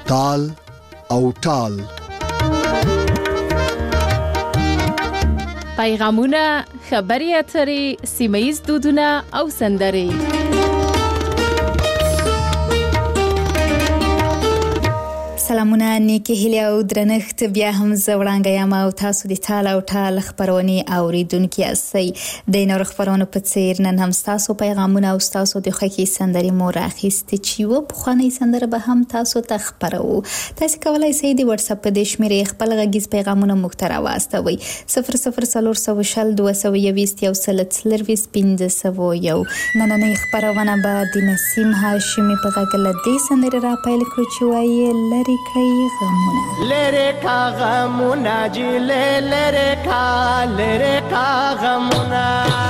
تال او ټال. پیغامونه، خبري اترې، سیمه‌ییز دودونه او سندرې. سلامونه، نیکی هیله او درنښت. بیا هم زه وړاندې یم او تاسو د تال او ټال خبرونه اوریدونکي یاستئ. د نور خبرونو په څیر نن هم تاسو پیغامونه او تاسو د خوښي سندرې مو راخیستې چې و بخواني سندره به هم تاسو ته خبرو. تاسو کولای شئ د واتس اپ د شمیرې خپل غږیز پیغامونه مو ته راوستوي 004022 نننۍ خبرونه به د نسیم هاشمي په غږ له دې سندرې را پیل کړو چې وایي لری کړی غمونه. لری کا غمونه جی لری کا غمونه.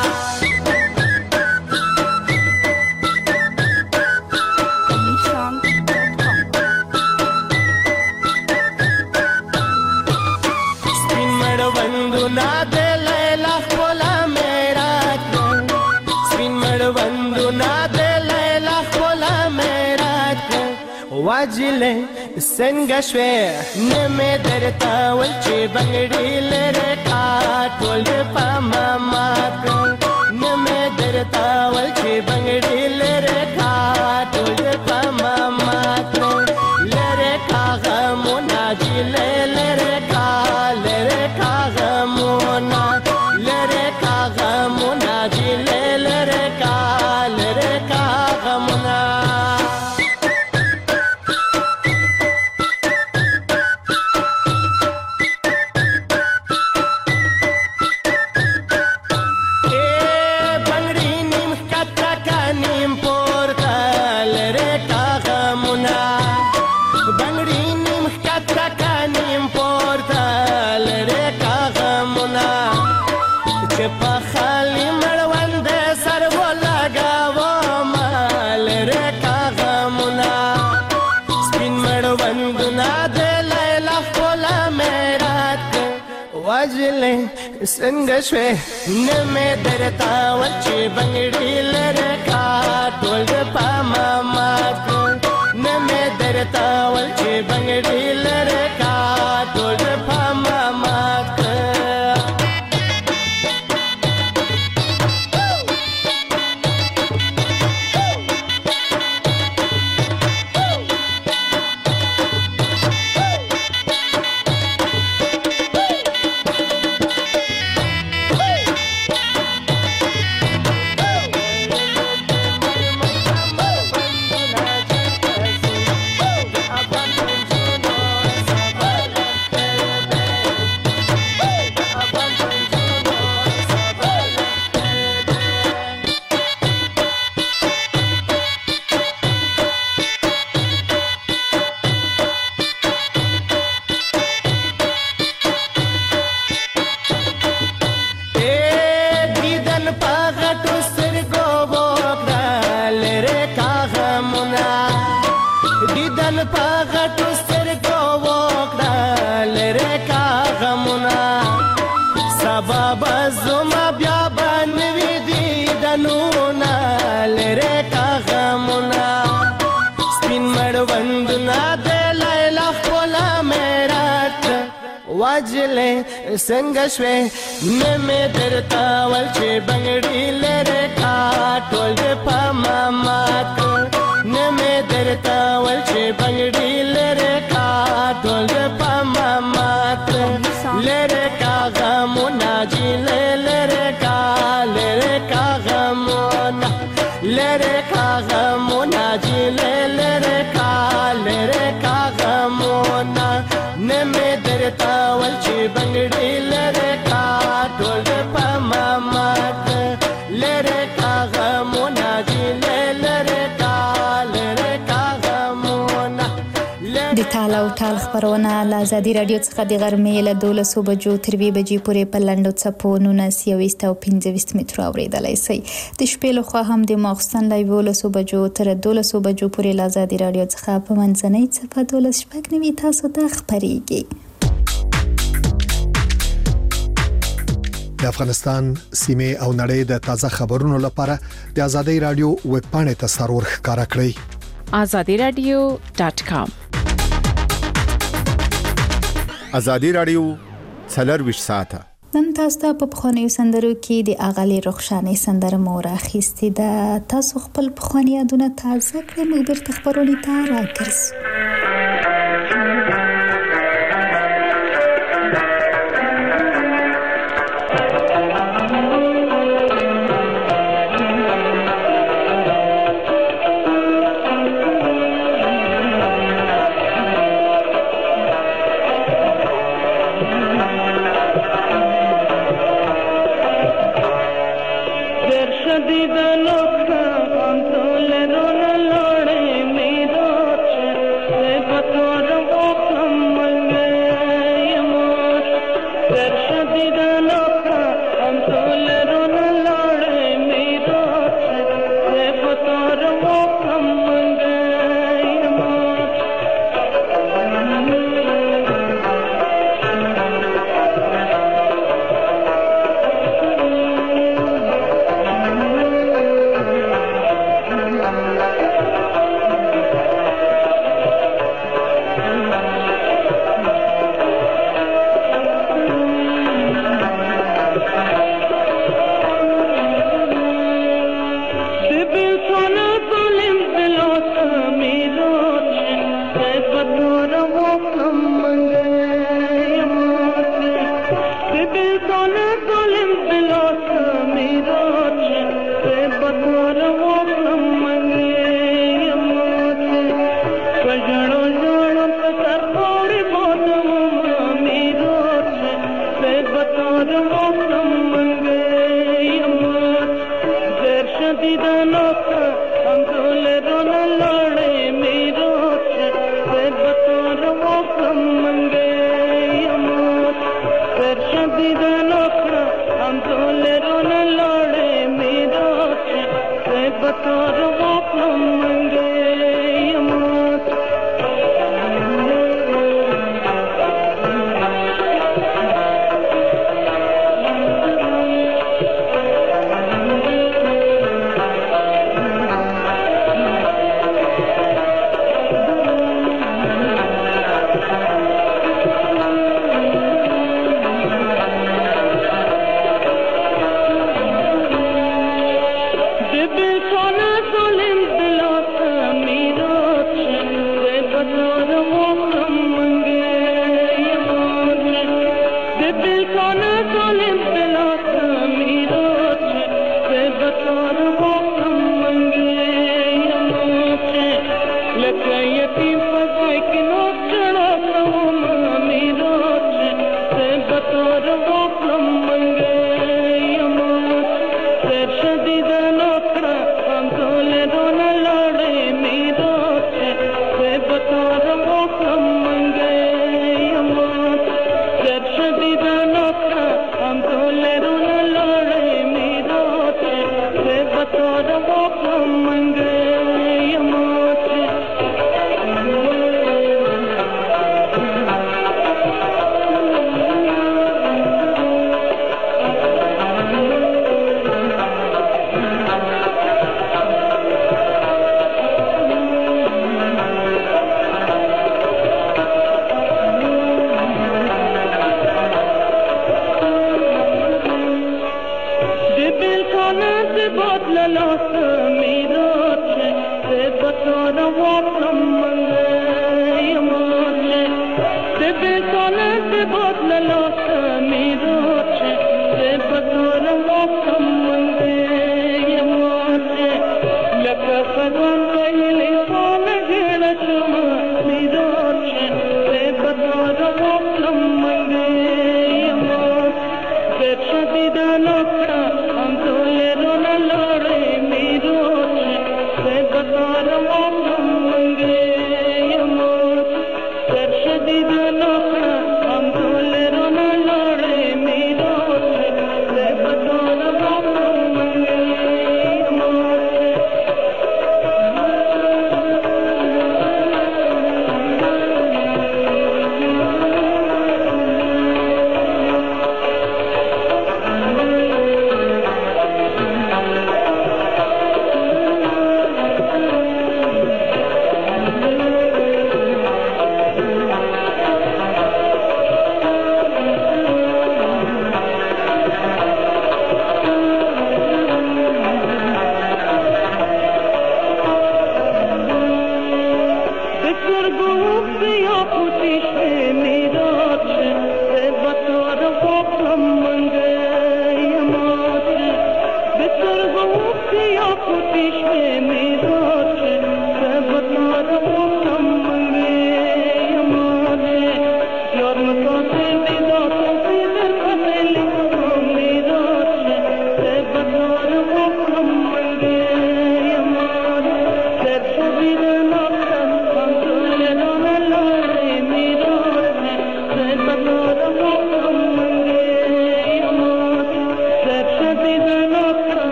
سپین مړوندو نا د لیلا خپل میرا سپین مړوندو نا د لیلا خپل میرا واجله څنګه شوې نمې درته ول چې بنګړي لره کا ټول په ماما نمې درته ول چې بنګړي لره کا ټول په ماما لره کا غمونه جی لره کا غمونه لره کا غمونه جی لره کا غمونه. څنګه شوې نمې درته ول چې بنګړي لره کا ټول په ماما نمې درته ول چې بنګړي لره کا ټول په ماما. څنګه شوې نمې درته ول چې بنګړي لره کا ټول په ماما نمې درته ول چې بنګړي لره کا ټول په ماما لره کا غمونه جی لره کا غمونه لره کا غمونه جی لره کا غمونه نمې درته ول چې بنګړي لره کا ټول په ماما لره کا غمونه جی لره کا غمونه. د تال او ټال خبرونه له ازادي رادیو څخه د غرمې له 12 بجو تر 2 بجې پورې په لنډو څپو 19 او 25 مترو اوریدلای شئ. د شپې له خوا هم د ماخستن له 12 بجو تر 12 بجو پورې له ازادي رادیو څخه په منځنۍ څپه 12 تاسو ته خبرېږي. د افغانستان سیمه او نړۍ د تازه خبرونو لپاره د ازادي رادیو ویب پاڼه ته سرور ښکارا کړئ. azadiradio.com ازادي رادیو 24 ساعته. نن تاسو ته په پخوانیو سندرو کې د اغلی رخشانې سندره مو راخیستې ده. تاسو خپل پخوانی یادونه تازه کړئ، موږ بیرته خپرونې ته راګرځو.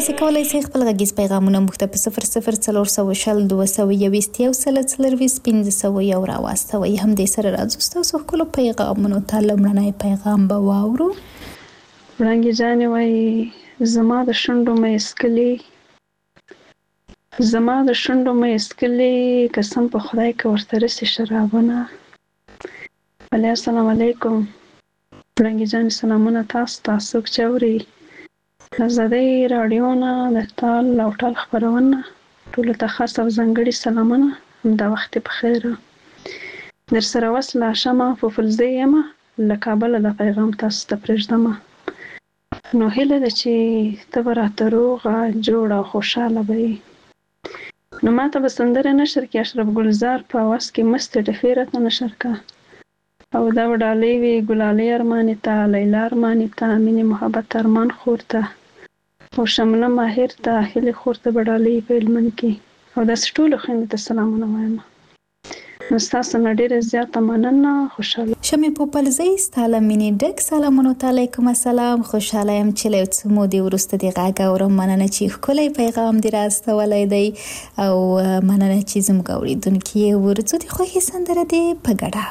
تاسو کولای شئ خپل غږیز پیغامونه موږ ته په 00422 راواستوئ. هم دې سره راځو تاسو خپل پیغامونو ته. لومړنی پیغام به واورو. وړانګې جانې وایي زما د شونډو مې اسکلي قسم په خدای که ورته رسي شرابونه. ولی السلام علیکم وړانګې جانې، سلامونه تاسو څوک چې اوري ازادۍ راډیو نه د ټال او ټال خپرونه ټولو ته خاص او ځانګړي سلامونه. همدا وخت په خیر در سره وصله شمه په فلزي یمه له کابله د پیغام تاسو ته پرېږدمه. نو هیله ده چې ته به راته روغه جوړه او خوشحاله به یې. نو ما ته به سندره نشر کې اشرف ګلزار په اواز کې مست ټفې راته نشر کا او دا به ډالۍ وي ګلالۍ ارماني ته، لیلا ارماني ته، مینې محبت ارمان خور ته او شمله ماهر ته، هیلې خور ته به ډالۍ په هلمند کې او داسې ټولو خویندو ته سلامونه وایم. نو ستاسو نه ډېره زیاته مننه. خوشحاله شمې پوپلزۍ ستا له مینې ډک سلامونو ته علیکم السلام. خوشحاله یم چې له یو څه مودې وروسته دې غږ اورم. مننه چې ښکلی پیغام دې راستولی دی او مننه چې زموږ اورېدونکي یې ورځو د خوښې سندره دې په ګډه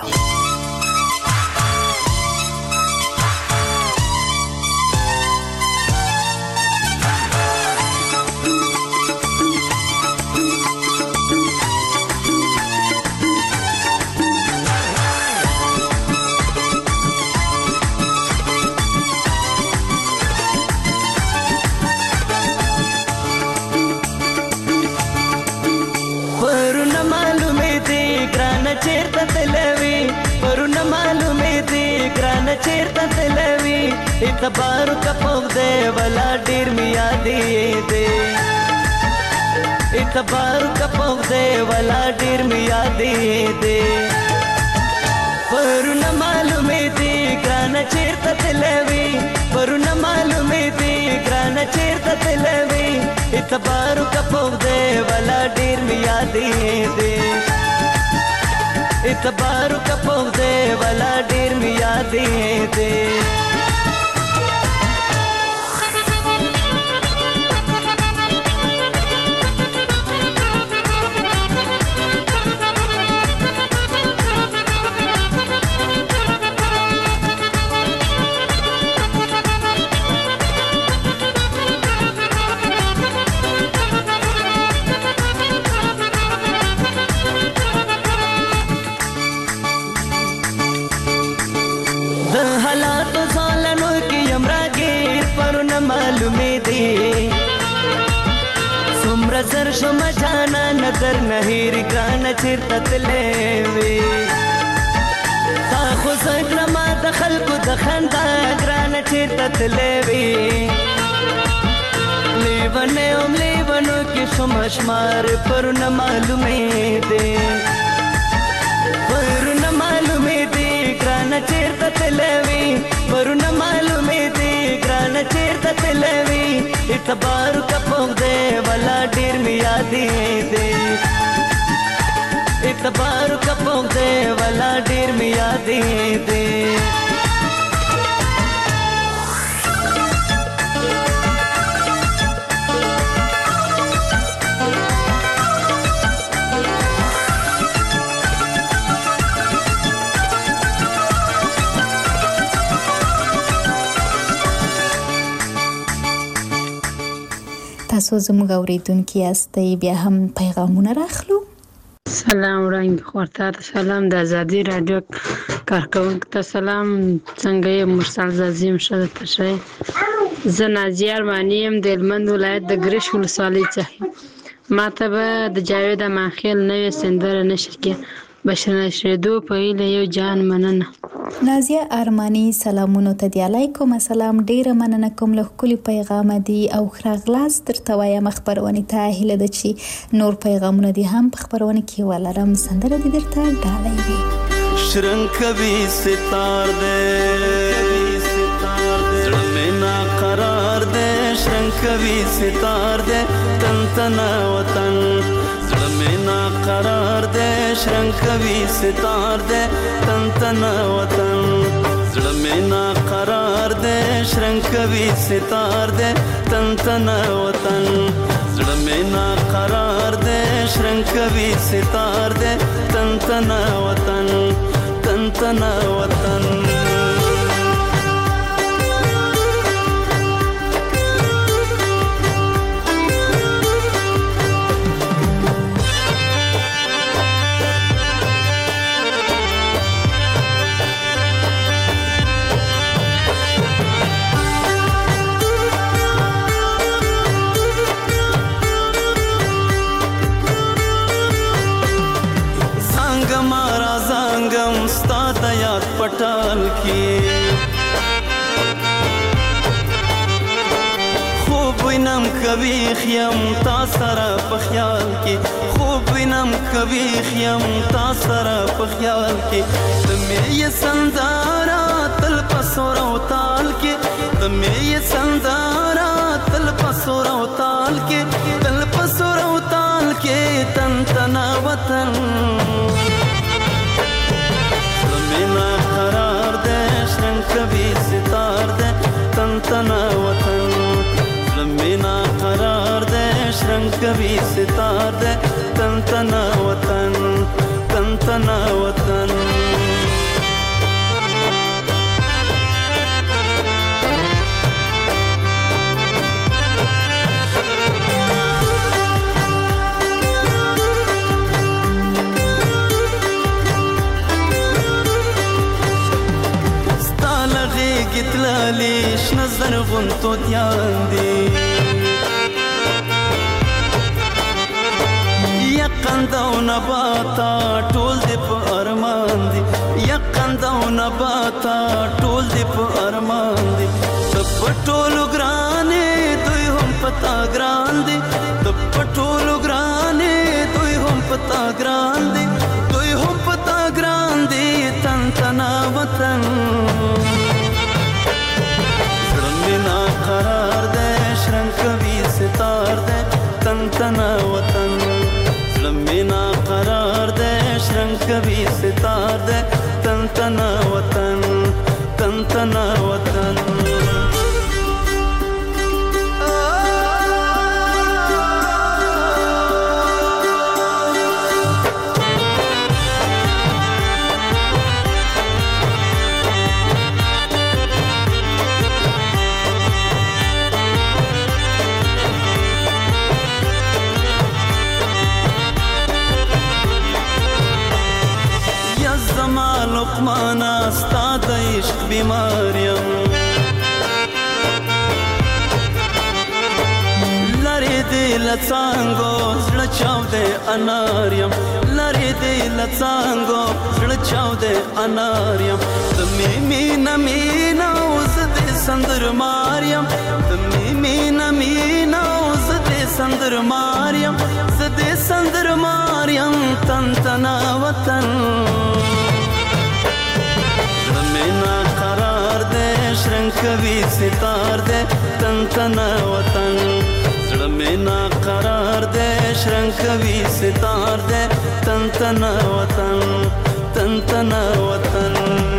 چیرته تلوي اعتبارو کا پوغ دے ولا ډیر میا دی دے اعتبارو کا پوغ دے ولا ډیر میا دی دے پرونه معلومه دی ګران چیرته تلوي پرونه معلومه دی ګران چیرته تلوي اعتبارو کا پوغ دے ولا ډیر میا دی دے اعتبارو کا پوغ دے والا ډیر می یادې دے. زر شما جانا نظر نهیر گران چیرته تلوي تا خو زکړه ما د خلکو د خندا گران چیرته تلوي لیونو کې شما شمار پرونه معلومه دي پرونه معلومه دي گران چیرته تلوي پرونه معلومه دي گران چیرته تلوي اعتبار کا پوغ دے والا ډیر می یادې دے اعتبار کا پوغ دے والا ډیر می یادې دے. تاسو زموږ اورېدونکي یاستئ. بیا هم پیغامونه راخلو. سلام وړانګې خور ته سلام، د ازادي راډیو کارکوونکو ته سلام. څنګه یې مرسل زازیم ښه درته ښه یې؟ زه نازیه ارماني یم د هلمند ولایت د ګرش ولسوالۍ څخه. ما ته به د جاوید امانخېل نوې سندره نشر کې بشر نشریدو په هیله یو جان مننه. نازیه ارماني سلامونو ته دی علیکم السلام. ډیره مننه کوم له ښکلي پیغامه دی او ښه راغلاست درته وایم. خپرونې ته هیله ده چې نور پیغامونه دې هم په خپرونه کې ولرم. سندره دې درته ډالۍ وي. شرنګ کوي ستار دې زړه مې ناقرار دې شرنګ کوي ستار دې تن تنا وطن زړه مې ناقرار دې شرنګ کوي ستار دې تن تنا وطن زړه مې ناقرار دې شرنګ کوي ستار دې تن تنا وطن زړه مې نا قرار دې شرنګ کوي ستار دې تن تنا وطن تن تنا وطن पटाल की خوب وینم کبھی خیم تا سره په خیال کې خوب وینم کبھی خیم تا سره په خیال کې تمه یې سندارا تل پسور او تال کې تمه یې سندارا تل پسور او تال کې تل پسور او تال کې تن تنا وطن مینا قرار دے شرنگ کبھی ستار دے تن تنا وطن مینا قرار دے شرنگ کبھی ستار دے تن تنا وطن تن تنا وطن لیش نظر غنتو دیان دی یقند او نباتا ټول دی په ارمان دی یقند او نباتا ټول دی په ارمان دی پټولو ګرانې دوی هم پتا ګران دی پټولو ګرانې دوی هم پتا ګران دی دوی هم پتا ګران دی تن تنا وطن مینا قرار دے شرنگ کبھی ستار دے تن تنا وطن مینا قرار دے شرنگ کبھی ستار دے تن تنا وطن تن تنا وطن لقمانا ستا د عشق بیماریم لری دی لڅانګو زړه چاودې اناریم لری دی لڅانګو زړه چاودې اناریم تمې مینا مینا اوس دې سندر ماریم تمې مینا مینا اوس دې سندر ماریم زدې سندر ماریم تن تنا وطن مینا قرار دے شرنگ کبھی ستار دے تن تنا وطن زړه مینا قرار دے شرنگ کبھی ستار دے تن تنا وطن تن تنا وطن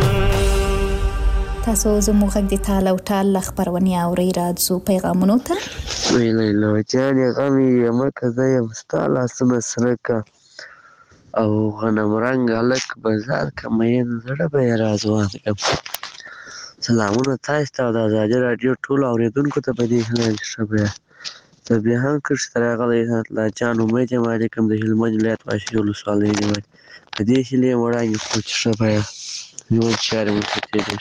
تاسو زموږ غږ د تال او ټال خبرونه اوري راځو پیغامونو ته ویلې جانې غمي مکه زې مستاله سم سرکا او غنم رنگ الک بازار کمین زړه به راځوان سلامونه تاسو ته د آزادي رادیو ټول اوریدونکو ته په دې هلند شبه ته به هم کښ تر غلې لا جان امید یم علیکم د هلمند ولایت واشي ولسوالۍ دی په دې هلې وړاندې کوچ شبه یو چاره مو ته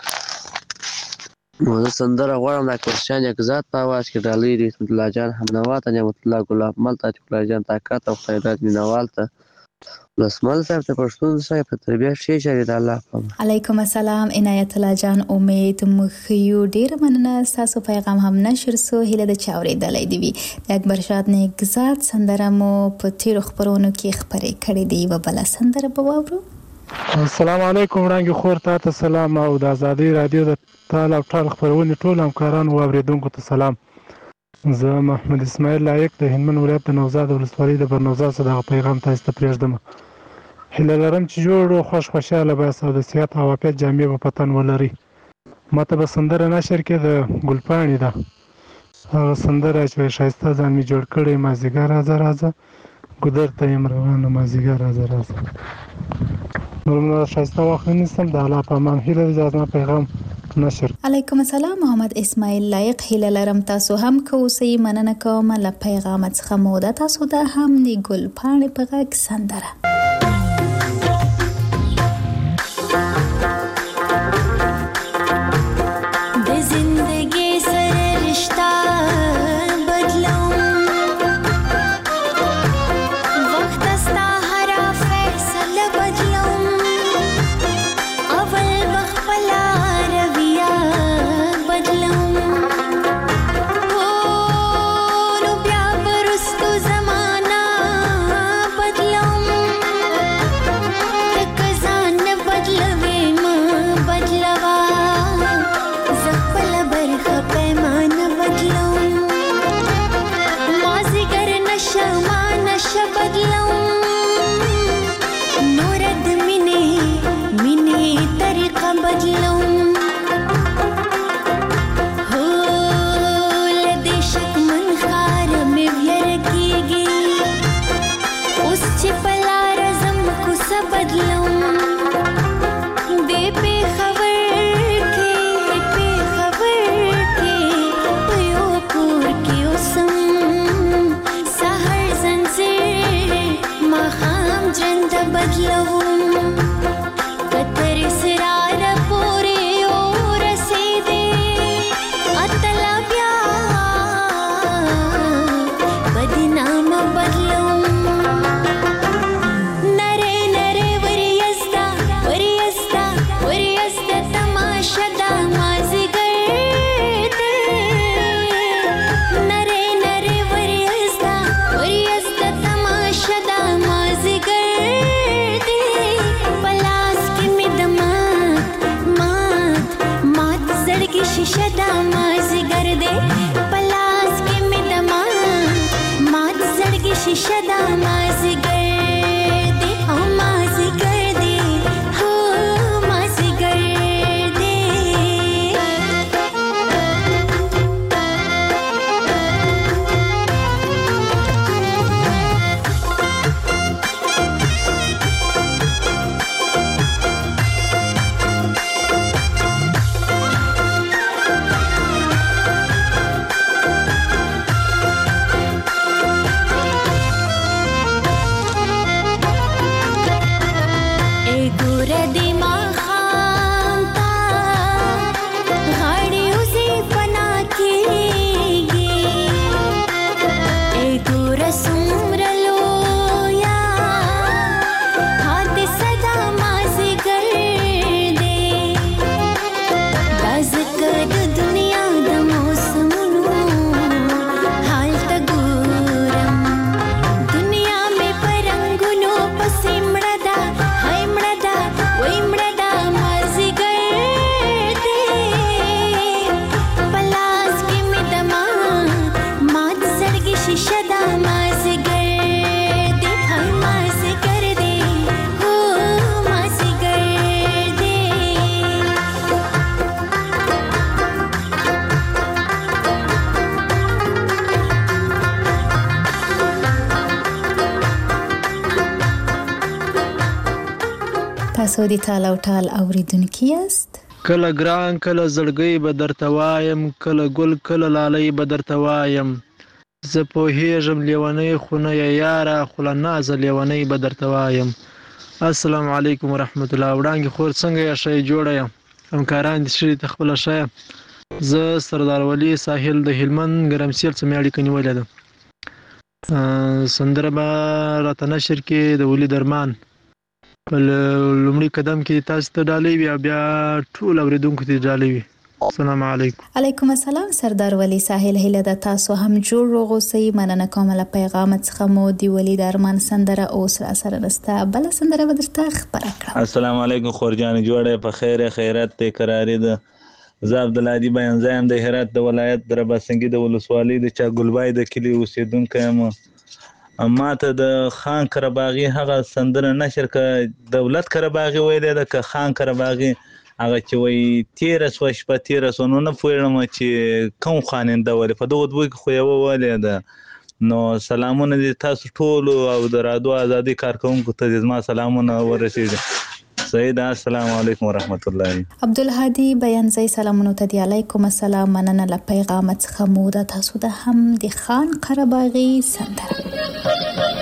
نو سندره غواړم د کوشان یک ذات په आवाज کې ډالۍ رحمت الله جان حمنوات نعمت الله ګلاب ملتا الله جان طاقت او خیرات مینوال ته لسمال صاحب ته پښتون صاحب په تربیه شي چې د الله په علیکم السلام عنایت الله جان امید مخیو ډیر مننه تاسو پیغام هم نشر سو هله د چاوري دلای دی وی اکبر شاد نه گزات سندره مو په تیر خبرونو کې خبرې کړې دی و بل سندره بوورو السلام علیکم وړاندې خور ته سلام او د آزادي رادیو د تال او ټال خبرونه ټول همکاران او اوریدونکو ته سلام زه محمد اسماعیل لایق د هلمند ولایت د نوزاد ولسوالۍ د برنوزاد څخه پیغام تاسو ته پرېږدم هیله لرم چې جوړ او خوشاله به او د صحت او عافیت جامې په پتن ولري ماته به سندره نشر کې د ګلپاڼې ده هغه سندره چې ښایسته ځان مې جوړ کړی مازدیګر راځه راځه ګودر ته یم روانه مازدیګر راځه راځه نور ښایسته وخت نیستم د الله په امان هیله ده زما پیغام نشر. علیکم السلام محمد اسماعیل لایق هیله لرم تاسو هم کوسي مننه کوم له پیغام څخه موده تاسو ده هم د ګلپاڼې په غږ سندره تاسو د ټال او ټال اوریدونکي یاست کله ګران کله زړګي به درته وایم کله ګل کله لالۍ به درته وایم زه پوهېږم لیونۍ خو نه یې یاره خو له نازه لیونۍ به درته وایم. السلام علیکم ورحمت الله. وړانګې خور څنګه یې ښه جوړه یم همکاران دې ښه دي ته خپله ښه یم. زه سردار ولي ساحل د هلمند ګرمسیر څخه مې اړیکه نیولې ده. سندره به راته نشر کې د ولي درمان په لومړي قدم کې تاسو ته ډالۍ وي بیا ټول اوریدونکو ته ډالۍ وي. السلام علیکم. علیکم السلام سردار ولی ساحل هیله ده تاسو هم جوړ روغوسئ مننه کوم له پیغام څخه مو دی ولی درمان سندره اوس را سره نسته بل سندره به درته خبره کړم. السلام علیکم خورجان جوړه په خیر خیرات ته قراری ده. زه عبدالهادي بیان زایم د هرات د ولایت د رباسنګي د ولسوالۍ د چا ګلبای د کلی اوسیدونکی یم. ما ته د خان قرباغي هغه سندره نشر ک دولت قرباغي ویلې ده ک خان قرباغي هغه چې وایي 1300 شپه 1300 نو نه پوهېږم چې کوم خاننده ولې په دغه دوه کې خو یوه ولې ده نو سلامونه دي تاسو ټولو او د رادیو ازادي کارکوونکو ته دې زما سلامونه ورسېږي صحیح ده السلام علیکم ورحمت الله عبدالهادي بیانځي سلامونه ته دی علیکم السلام مننه له پیغام څخه مو د تاسو د هم د خان قرباغي سندره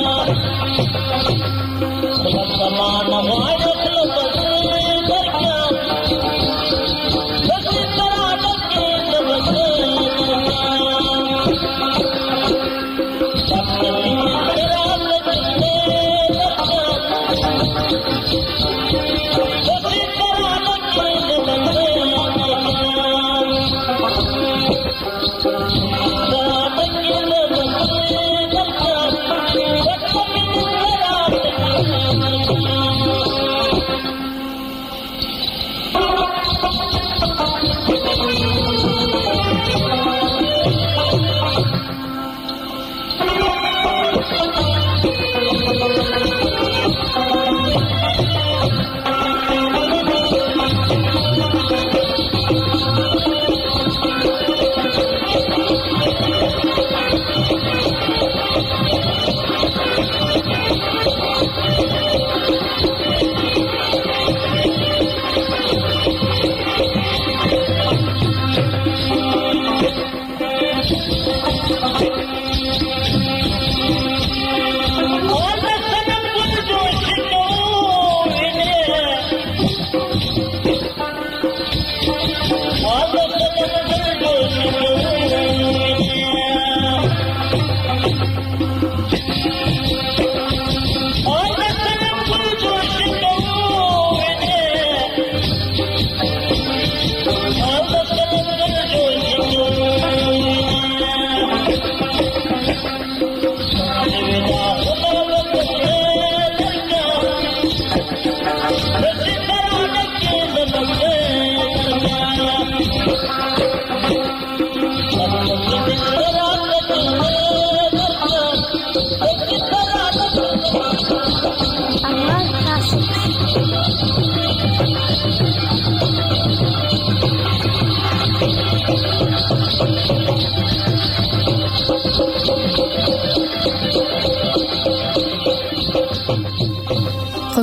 Come on,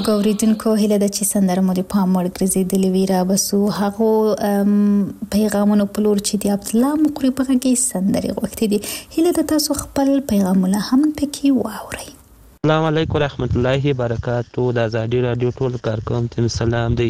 موږ اوریدونکو هیله ده چې سندره مو د پام وړ ګرځېدلې وي. رابسو هغو پیغامونو په لور چې د عبدالله مقری په غږ کې سندرې غوښتې دي. هیله ده تاسو خپل پیغامونه هم پکې واورئ. السلام علیکم ورحمت الله وبرکاتو. د ازادي رادیو ټول کارکوونکو ته سلام دی.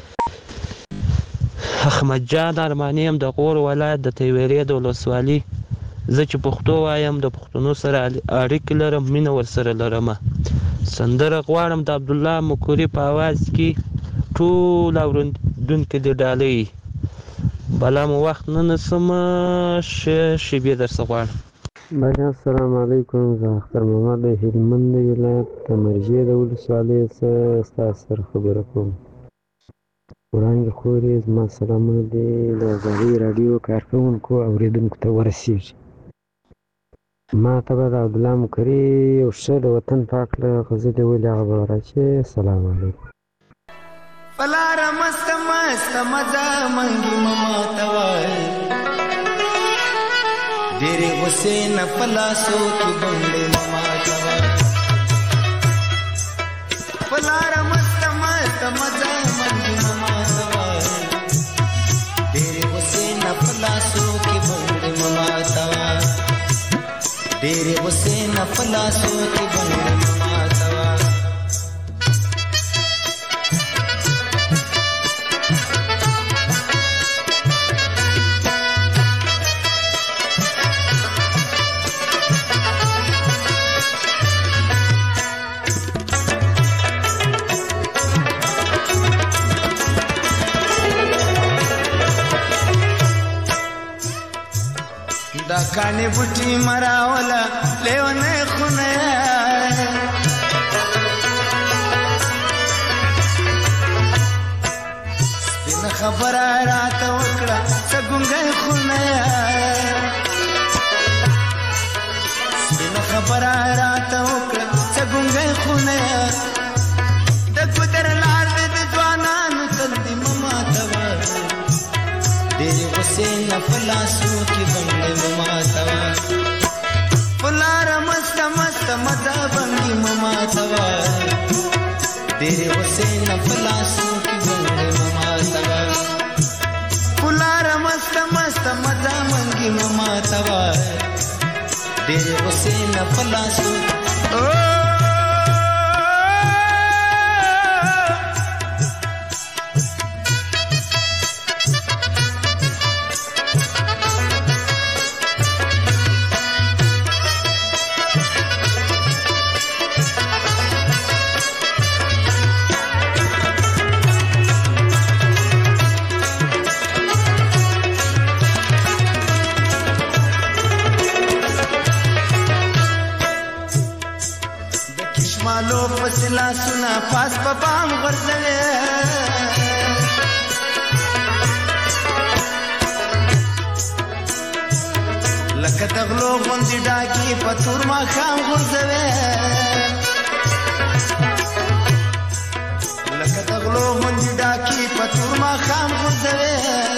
احمد جان ارماني هم د غور ولایت د تیورې د ولسوالۍ. زه چې پښتو وایم د پښتنو سره اړیکې لرم، مینه ورسره لرم. سندره غواړم د عبدالله مقری په اواز کې ټول اورېدونکي دې ډالۍ. بلا مو وخت نه نسم شیبې درڅه غواړم. بله السلام علیکم. زه اختر محمد د هلمند ولایت د مرجې د ولسوالۍ څخه ستاسو سره خبره کوم. وړاندې خورې زما سلامونه دې د ازادي راډیو کارکوونکو اورېدونکو ته ورسېږي. ما ته به د عبدالله مقری یو ښه د وطن پاک له غزلې ولې هغه به راچې. السلام علیکم. فلاره مست مست مزه منګي مما ته وایي ډېرې غوسې نه په لاسو کې بنډې مما ته وایي. فلاره مست مست مزه منګي مما ته وایي ډېرې غوسې نه په لاسو کې بنډې مما ته وایي ډېرې غوسې نه په لاسو کې بنډې مما ته وایي. دا کانی بوټي مراوله لیونه خونه سپینه خبره راته وکړه څنګه خونه سپینه خبره راته وکړه څنګه خونه د ګدر لار د ځوانانو تندې مما ته وایي ډېرې غوسې نه په لاسو کې بنډې مما ته وایي. فلاره مست مست مزه بنګي مما ته وایي ډېرې غوسې نه په لاسو کې بنډې مما ته وایي. فلاره مست مست مزه بنګي مما ته وایي ډېرې غوسې نه په لاسو مالو پسلا سنا پاس په بام غرزلې لکه تغلو غوندې ډاکي په تور ما خام غرزوي لکه تغلو غوندې ډاکي په تور ما خام غرزوي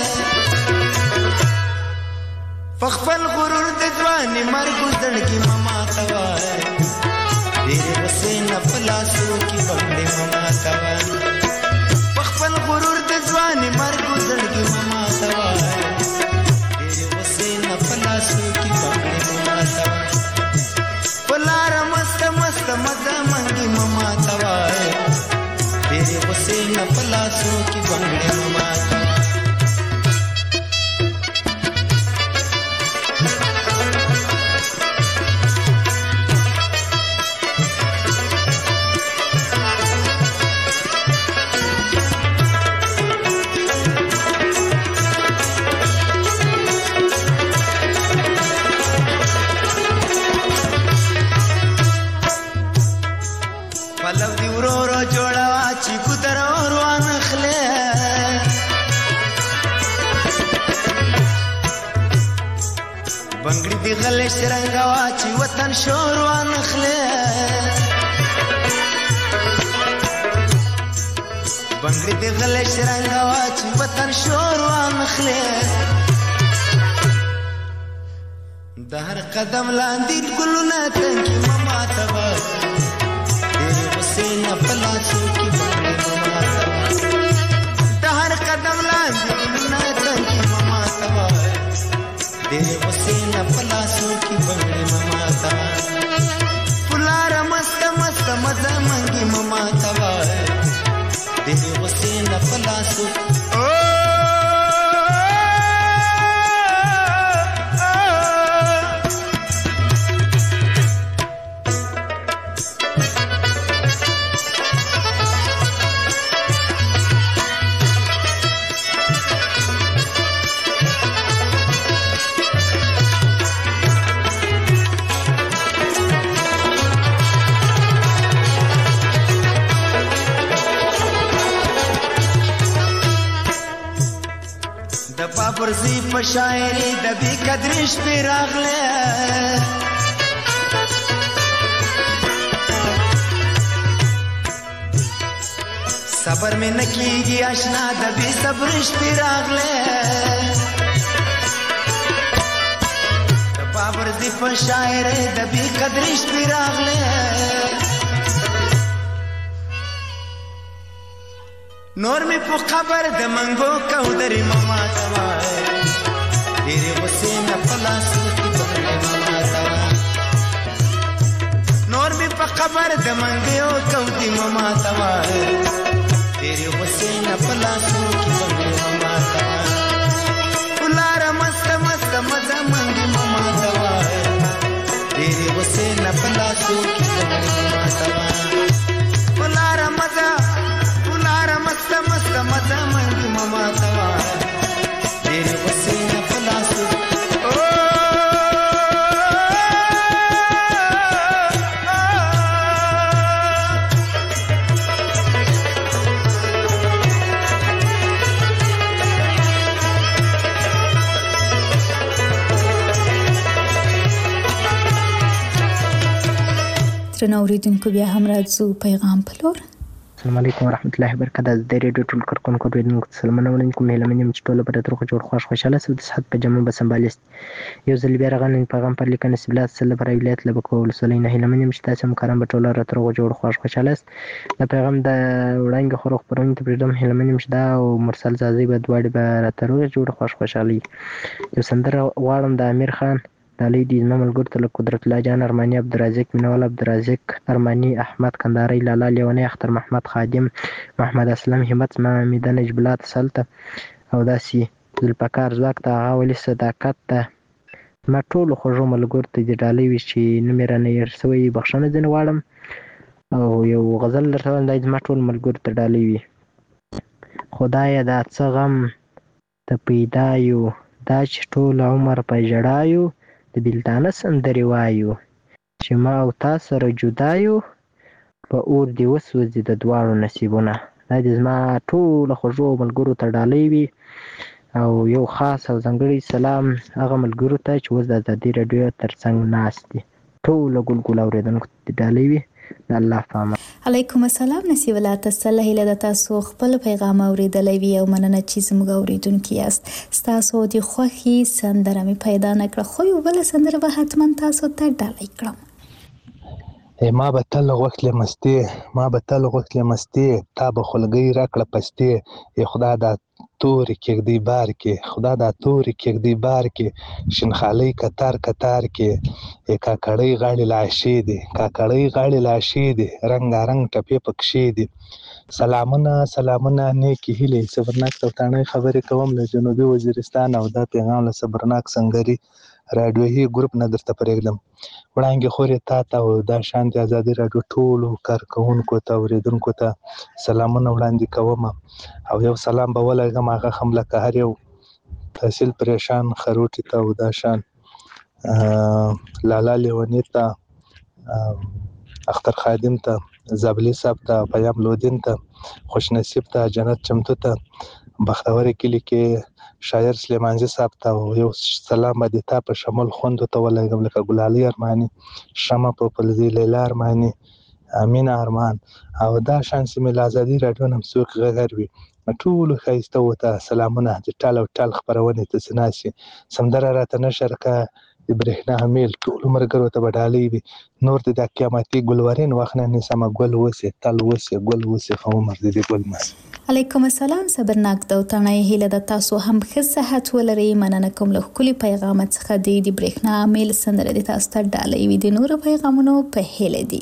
فخفل غرور د ځواني مرګ زړګي مما ته وایي ډېرې غوسې نه په لاسو کې بنډې مما ته وایي خپل غرور د ځواني مرګ زړګي مما ته وایي ډېرې غوسې نه په لاسو کې بنډې مما ته وایي. په لاره مست مست مزه منګي مما ته وایي ډېرې غوسې نه په لاسو کې بنډې مما ته وایي. پلو دی ورورو جوړوا چې ګدر روان خله بنگړي دی غلې شرنګوا چې وطن شوروان خله بنگړي دی غلې شرنګوا چې وطن شوروان خله د هر قدم لاندې ګلونه تنګي مما ته ډېرې غوسې نه په لاسو کې پلاسو پرزی په شاعری د بی قدرش پی راغله صبر میں نکیږي آشنا د بی صبرش پی راغله د پرزی په شاعری د بی قدرش پی راغله نور می په خبر د منګو کو درې ماما توای ډېرې غصې نه پلاسو کې بغلې ماما توای نور می په خبر د منګو کو دی ماما توای ډېرې غصې نه پلاسو کې بغلې ماما توای ولار مست مست مزه منګي ماما توای ډېرې غصې نه پلاسو کې بغلې ماما توای ولار مزه مست مست مزه منګي ماما توای ډېرې غصې نه پلاسو درنو اوریدونکو بیا هم راځو پیغام په لور. السلام علیکم ورحمت الله وبرکاته. د ریډیو ټول کارکونکو اوریدونکو ته سلامونه وړاندې کوم. هیله من یم چې ټول به د روغ جوړ خوشحاله سو د صحت په جامه به سمبالست. یو ځل بیا راغلی پیغام پر لیکنه سبلات سره پر ولایت لبکو ولسوالۍ نه. هیله من یم چې تاسو هم کارم به ټول را روغ جوړ خوشحاله است. د پیغام د وړاندې خو خبرونه ته پریدم. هیله من یم چې دا او مرسل زازي به دواړي به را روغ جوړ خوشحالي. یو سندره غواړم د امیر خان دالی دی زما ملګرو ته له قدرت الله جان ارماني عبدالرازق مینوال عبدالرازق ارماني احمد کندهاري لالا لیونی اختر محمد خادم محمد اسلم همت زما میده نجیب الله تسلته او داسې ذوالفقار ځواک ته هغه ولي صداقت ته زما ټولو خوږو ملګرو ته دې ډالۍ وي چې نوم یې رانه هېر سوی بخښنه ځینې غواړم او یو غزل درته وایم دا زما ټولو ملګرو ته ډالۍ وي. خدایه دا څه غم ته پیدا یو دا چې ټول عمر په ژړا یو د بیلتانه سندرې وایو چې ما او تا سره جدا یو په اور دې وسوځي د دواړو نصیبونه. دا دې زما ټولو خوږو ملګرو ته ډالۍ وي او یو خاص او ځانګړی سلام هغه ملګرو ته چې اوس د ازادي راډیو تر څنګ ناست دي. ټولو ګلګل اورېدونکو ته ډالۍ وي. د الله په امان. علیکم السلام. نصیب الله تسله هیله د تاسو خپل پیغام اوریدلی وي او مننه چې زموږ اوریدونکي یاست. ستاسو د خوښې سندره مې پیدا نه کړه خو یو بل سندره به حتما تاسو ته ډالۍ کړم. ما به تل غوښتلې مستې تا به خلګۍ راکړه پستې ای خدا دا تورې کېږدی بار کې خدا دا تورې کېږدی بار کې شینخالۍ کتار کتار کې کاکړۍ غاړې لاشې دي رنګارنګ ټپې پکښې دي. سلامونه نیکې هیلې صبرناک توتانۍ خبرې کوم له جنوبي وزیرستان او دا پیغام له صبرناک سنګري راډیویي ګروپ نه درته پرېږدم. وړانګې خورې تا ته او دا شانتې ازادي راډیو ټولو کارکوونکو ته اورېدونکو ته سلامونه وړاندې کوم او یو سلام به ولګم هغه هم لکه هر یو تحصیل پریشان خروټي ته او دا شان لالا لیونی ته اختر خادم ته زابلی صاحب ته پیام لودین ته خوش نصیب ته جنت چمتو ته بختور کلی کې شاعر سلیمانزی صاحب ته یو سلام باندې تا په شمول خوندو ته ولګم لکه ګلالي ارماني شمع په پلزي لیلا ارماني امین ارمان او دا شان سیمه آزادي راډیو نم څوک غږر وي ټول خیسته وته سلامونه د ټال او ټال خبرونه ته سناسي سمدره راته نشر کا برېښنا حمیل ټول مرګرو ته بدالي وي نور د قیامتي ګلورین واخنه نسمه ګل وسه تل وسه ګل وسه عمر دې ګل مس. علیکم السلام. صبرناک دوتانه هیله د تاسو هم ښه صحت ولري. مننه کوم له کلی پیغام څخه د برېښنا حمیل سندره د تاسو ته ډالۍ وي. د نور پیغامونو په هیله دي.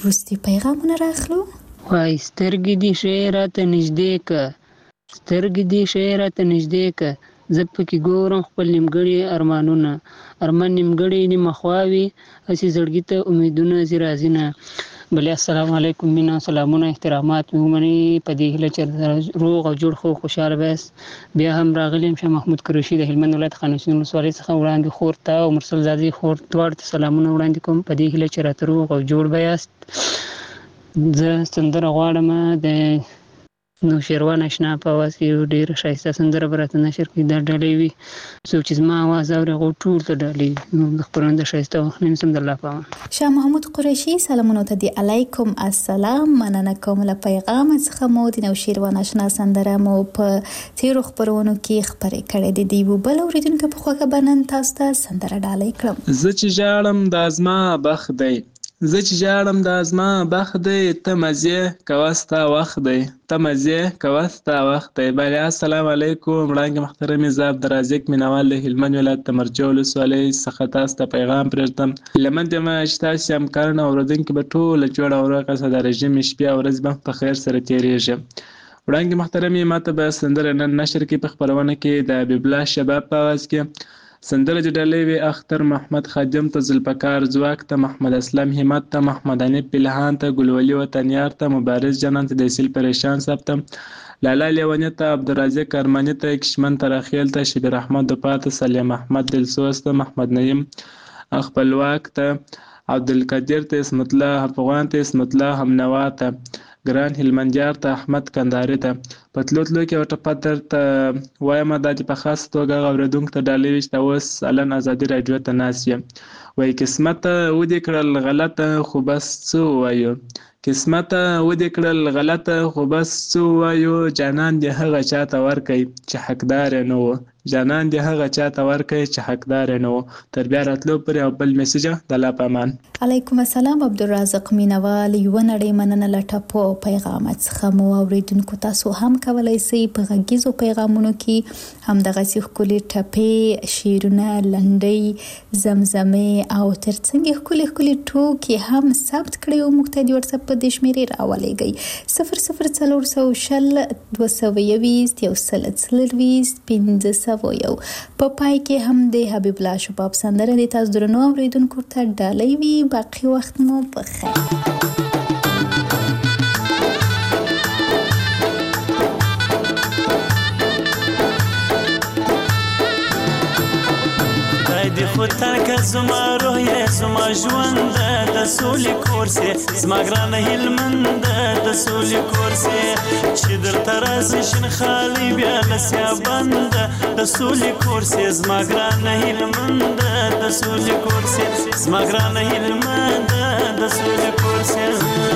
وروستي پیغامونه راخلو. وای سترګې دې شی راته نږدې که، سترګې دې شی راته نږدې که، زه پکې ګورم خپل نیمګړي ارمانونه، ارمان نیمګړي نیمه خواوي، هسې زړګي ته امیدونه ځي راځي نه. بلې السلام علیکم، مینا سلامونه احترامات مې ومنئ په دې هیله چې روغ او جوړ خو خوشحاله بایاست. بیا هم راغلی یم شاه محمود قریشي د هلمند ولایت خانشین ولسوالۍ څخه وړاندې خور ته او مرسل زادې خور دواړو ته سلامونه وړاندې کوم په دې هیله چې راته روغ او جوړ بایاست. زه سندره غواړم د نوشیروان اشنا په اواز کې یو ډېره ښایسته سندره به راته نشر کړي. دا ډالۍ وي څوک چې زما اواز اوري هغو ټول ته ډالۍ وي. د خپرونې د ښایسته وخت نه نیسم د الله په امان. شاه محمود قریشي سلامونه ته دی. علیکم السلام، مننه کوم له پیغام څخه مو د نوشیروان اشنا سندره مو په تیرو خپرونو کې خپرې کړې دي. د یو بل اورېدونکي په خوښه به نن تاسو ته سندره ډالۍ کړم. زه چې ژاړم دا زما بخت دی، زه چې ژاړم دا زما بخت دی، ته مزې کوه ستا وخت دی، ته مزې کوه ستا وخت دی. بله السلام علیکم، وړانګې محترمې، زه عبدالرازق مینوال د هلمند ولایت د مرجع ولسوالۍ څخه تاسو ته پیغام پرېږدم. هیله مند یم چې تاسو همکاران او اورېدونکي به ټوله جوړه او روغه ساده رژیم شپې او ورځې به په خیر سره تېرېږي. وړانګې محترمې، ماته به سندره نن نشر کړي په خپرونه کې د حبیب الله شباب په اواز کې. سندره چې ډالۍ وي اختر محمد خادم ته، ذوالفقار ځواک ته، محمد اسلم همت ته، محمد حنیف پلهان ته، ګلولي وطنیار ته، مبارز جنان ته، د اصیل پریشان صاحب ته، لالا لیونی ته، عبدالرازق ارماني ته، کشمن تراخیل ته، شبیر احمد دپا ته، سلیم احمد دلسوز ته، محمد نعیم خپلواک ته، عبدالقدیر ته، اسمت الله افغان ته، اسمت الله همنوا ته، ګران هلمندیار ته، احمد کندهاري ته. په تلو کې یو ټپه درته وایم، دا چې په خاص توګه هغه اورېدونکو ته ډالۍ وي چې دا اوس الان ازادي راډیو ته ناست یم. وایي قسمت ودې کړل غلطه خو بس څه ووایو، قسمت ودې کړل غلطه خو بس څه ووایو، جانان دې هغه چاته ورکئ چې حقدار یې نه و، جانان دې هغه چاته ورکئ چې حقدار یې نه و. تر بیا راتلو پورې یو بل میسج د الله په امان. علیکم السلام عبدالرازق مینوال، یوه نړۍ مننه له ټپو او پیغامات څخه مو اورېدونکو تاسو هم کولی سئ په غږیزو پیغامونو کې همدغسې ښکلي ټپې، شعرونه، لنډۍ، زمزمې او ترڅنګ ښکلي ښکلي ټوکې هم ثبت کړئ او موږ ته د وټساپ په دې شمېرې راولېږئ 004020 221 په پای کې هم د حبیب الله شباب سندره د تاسو درنو اورېدونکو ته ډالۍ وي. باقي وخت مو په خیر. دی خو ترکه زما روح یې زما ژوند د سولې کور سې، زما ګرانه هلمند د سولې کور سې، چې درته راسي شین خالي بیا لسیا بند د سولې کور سې، زما ګرانه هلمند د سولې کور سې، زما ګرانه هلمند د سولې کور سې.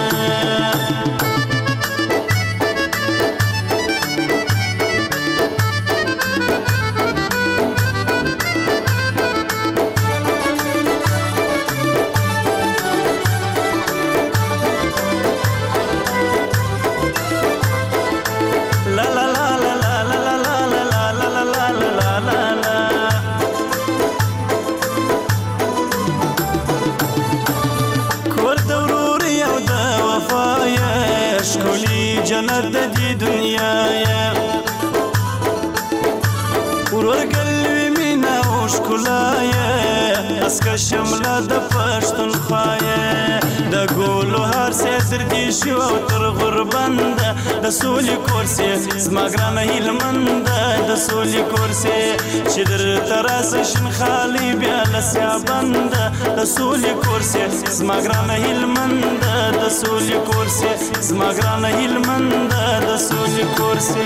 جنت د دې دنیا یا ورګلوي مینا او ښکلا یا اسکه شمله د پښتونخوا یا د ګولو هر څه تر دې شو او تر غربند د سولې کور سې، زما ګرانه هلمند د سولې کور سې، چې درته راسي شین خالي بیا لسیا بند د سولې کور سې، زما ګرانه هلمند د سولې کور سې، زما ګرانه هلمند د سولې کور سې.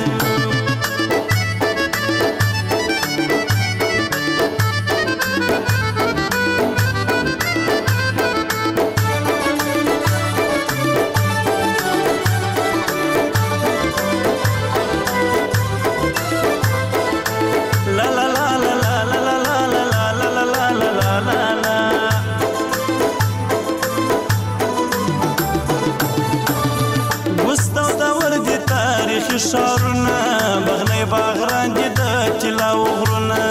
شارونه بغنی باغران دي د طلا او غرونه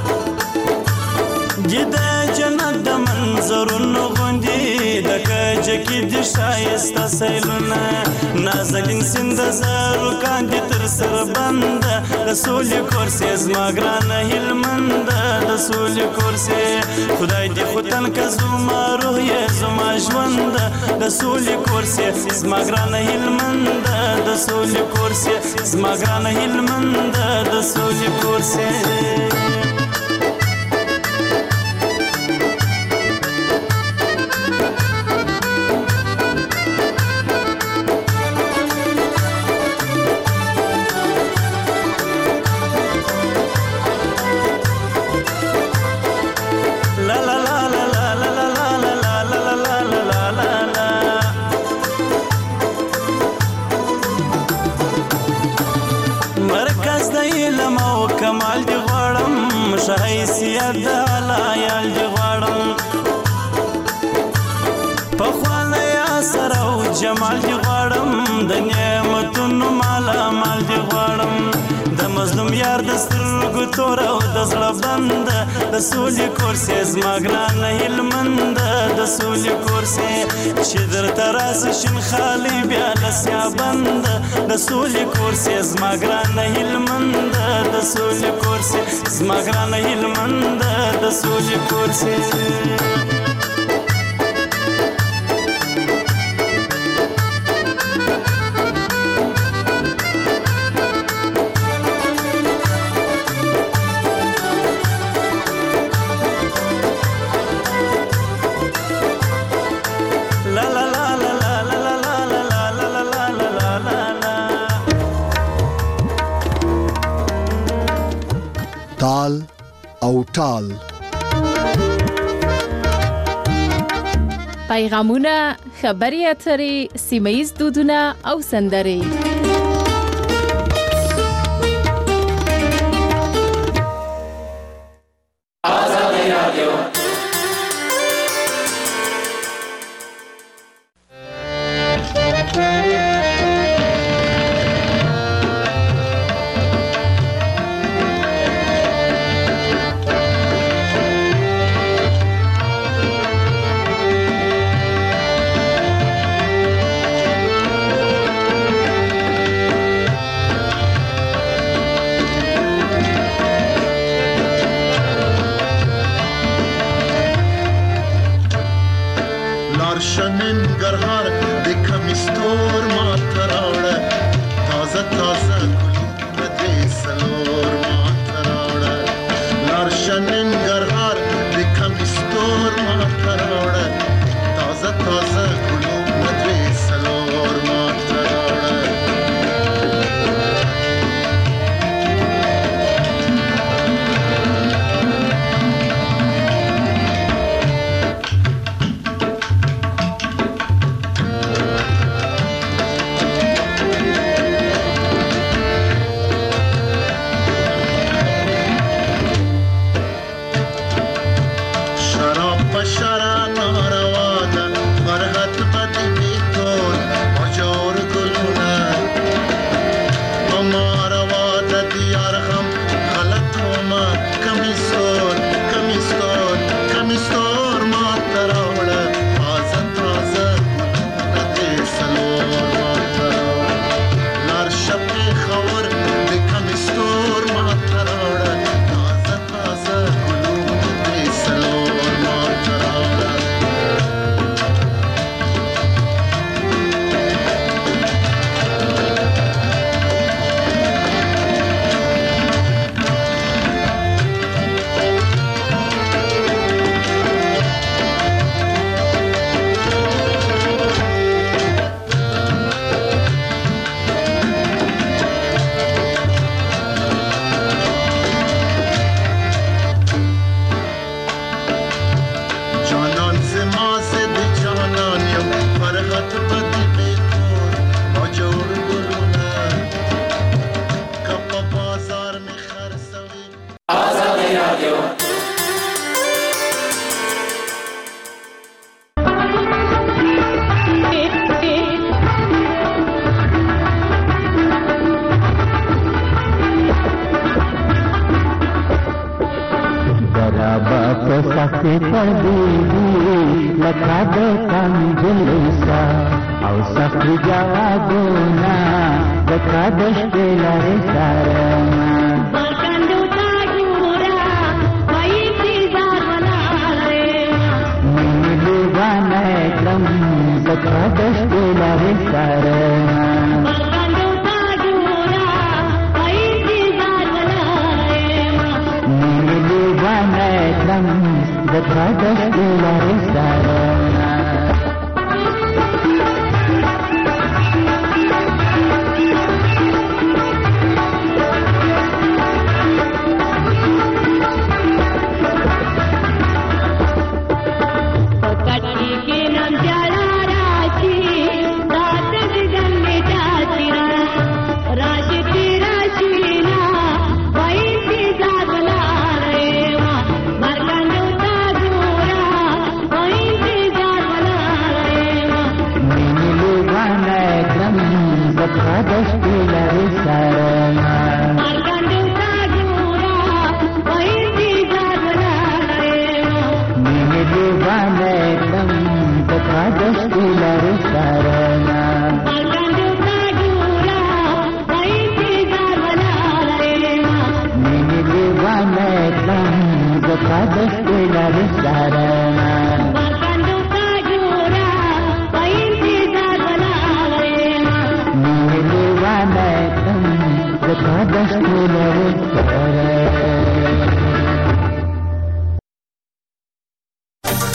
دي د جنت د منظرونو غوندي د کج ډکی د شایسته سیلونه نازنین سیند زارو کاندي تر سر بند د سولې کورسې زما ګرانه هلمند د سولې کورسې خدای دې خو تن که زما روح یې زما ژوند د سولې کورسې زما ګرانه هلمند د سولې کورسې زما ګرانه هلمند د سولې کورسې حیثیت د علایال دی غواړم پخوانه یا سره او جمال دی غواړم د نعمتونو مالا مال دی غواړم د مظلوم یار د سترګو تور او د زړه بند د سولې کورسې زما ګرانه هلمند د سولې کورسې چې درته راسي شین خالي بیا لسیا بند د سولې کورسې زما ګرانه هلمند د سولې کورسې زما ګرانه هلمند د سولې کورسې تال او ټال پیغامونه خبري اترې سیمه‌ییز دودونه او سندرې پردې لکه د کمجلې سا او سخت جوابونه لکه د شپې لارې سره لکه د شپې لارې سره مینې لیوانه کړم لکه د شپې لارې سره